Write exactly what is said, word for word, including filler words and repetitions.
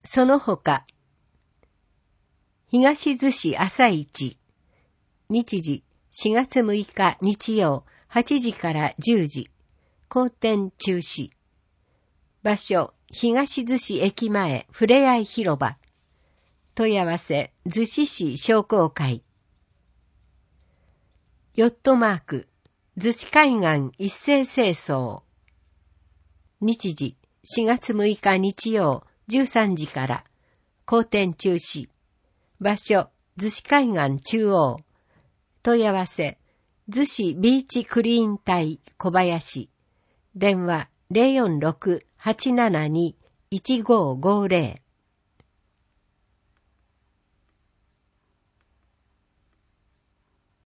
その他、東逗子朝市、日時しがつむいか日曜はちじからじゅうじ、公展中止。場所、東逗子駅前ふれあい広場。問い合わせ、逗子市商工会。ヨットマーク、逗子海岸一斉清掃。日時、しがつむいか日曜じゅうさんじから、公展中止。場所、逗子海岸中央。問い合わせ、逗子ビーチクリーン隊小林。電話 ゼロよんろく はちななに いちごーごーゼロ。